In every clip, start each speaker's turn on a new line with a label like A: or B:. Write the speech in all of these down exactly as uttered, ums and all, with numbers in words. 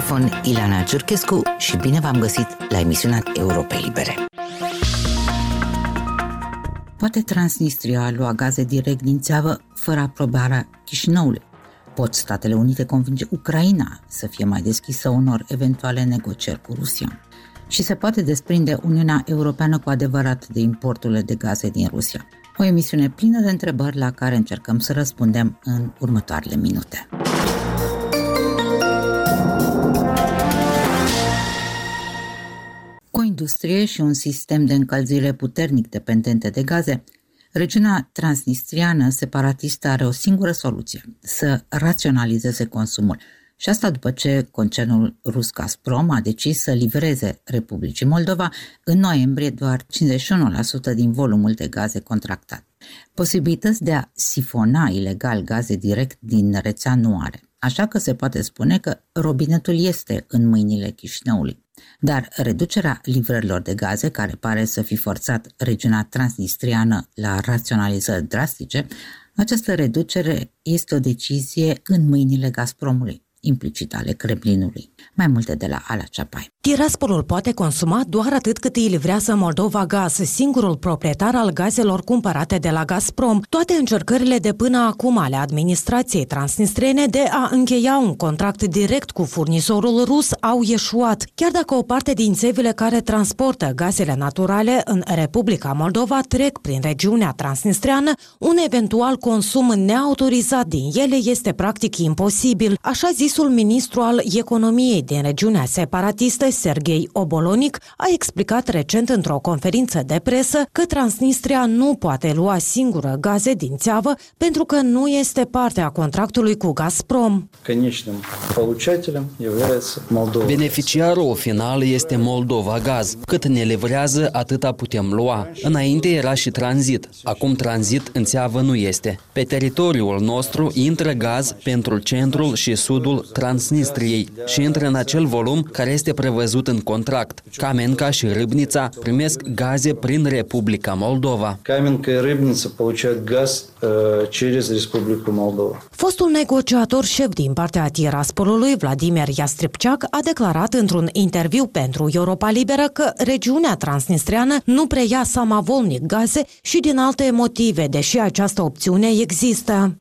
A: microfon Ileana Ciurchescu și bine v-am găsit la emisiunea Europe Libere. Poate Transnistria lua gaze direct din țeavă fără aprobarea Chișinăului? Pot Statele Unite convinge Ucraina să fie mai deschisă unor eventuale negocieri cu Rusia? Și se poate desprinde Uniunea Europeană cu adevărat de importurile de gaze din Rusia? O emisiune plină de întrebări la care încercăm să răspundem în următoarele minute. Cu o industrie și un sistem de încălzire puternic dependente de gaze, regiunea transnistriană separatistă are o singură soluție: să raționalizeze consumul. Și asta după ce concernul rus Gazprom a decis să livreze Republicii Moldova în noiembrie doar cincizeci și unu la sută din volumul de gaze contractat. Posibilități de a sifona ilegal gaze direct din rețea nu are, așa că se poate spune că robinetul este în mâinile Chișinăului. Dar reducerea livrărilor de gaze, care pare să fi forțat regiunea transnistriană la raționalizări drastice, această reducere este o decizie în mâinile Gazpromului, implicit ale Kremlinului. Mai multe de la Ala Ceapai.
B: Tiraspolul poate consuma doar atât cât îi livrează Moldova Gaz, singurul proprietar al gazelor cumpărate de la Gazprom. Toate încercările de până acum ale administrației transnistrene de a încheia un contract direct cu furnizorul rus au eșuat. Chiar dacă o parte din țevile care transportă gazele naturale în Republica Moldova trec prin regiunea transnistreană, un eventual consum neautorizat din ele este practic imposibil, așa zisul ministru al economiei din regiunea separatistă, Serghei Obolonic, a explicat recent într-o conferință de presă că Transnistria nu poate lua singură gaze din țeavă pentru că nu este parte a contractului cu Gazprom.
C: Beneficiarul final este Moldova Gaz. Cât ne livrează, atâta putem lua. Înainte era și tranzit. Acum tranzit în țeavă nu este. Pe teritoriul nostru intră gaz pentru centrul și sudul Transnistriei și intră în acel volum care este prevăzut în contract. Kamenka și Râbnița primesc gaze prin Republica Moldova.
D: Kamenka și Râbnița получают gaz через Republica Moldova.
B: Fostul negociator șef din partea Tiraspolului, Vladimir Yastrepchak, a declarat într-un interviu pentru Europa Liberă că regiunea transnistriană nu preia samavolnic gaze și din alte motive, deși această opțiune există.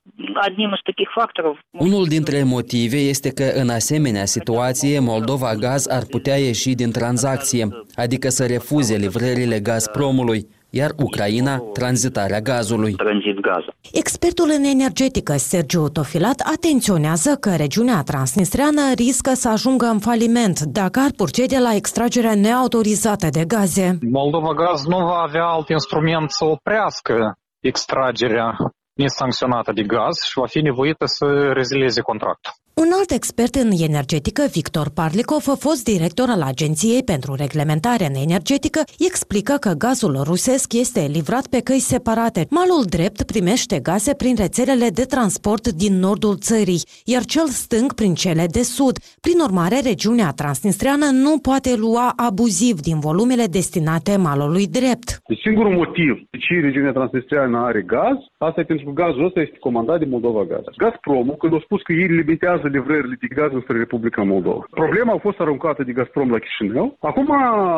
C: Unul dintre motive este că în asemenea situație Moldova Gaz ar putea ieși din tranzacție, adică să refuze livrările Gazpromului, iar Ucraina tranzitarea gazului.
B: Expertul în energetică Sergiu Tofilat atenționează că regiunea transnistreană riscă să ajungă în faliment dacă ar procede la extragerea neautorizată de gaze.
E: Moldova Gaz nu va avea alt instrument să oprească extragerea nesancționată de gaz și va fi nevoită să rezilieze contractul.
B: Un alt expert în energetică, Victor Parlikov, fost director al Agenției pentru Reglementare în Energetică, explică că gazul rusesc este livrat pe căi separate. Malul drept primește gaze prin rețelele de transport din nordul țării, iar cel stâng prin cele de sud. Prin urmare, regiunea transnistreană nu poate lua abuziv din volumele destinate malului drept.
F: Singurul motiv de ce regiunea transnistreană are gaz, asta e pentru că gazul ăsta este comandat de Moldova Gaz. Gazpromul, când a spus că ei limitează livrările de gaz spre Republica Moldova. Problema a fost aruncată de Gazprom la Chișinău. Acum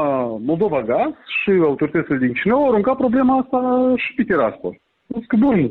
F: Moldova Gaz și autoritățile din Chișinău au aruncat problema asta și pe Tiraspol. Că bun,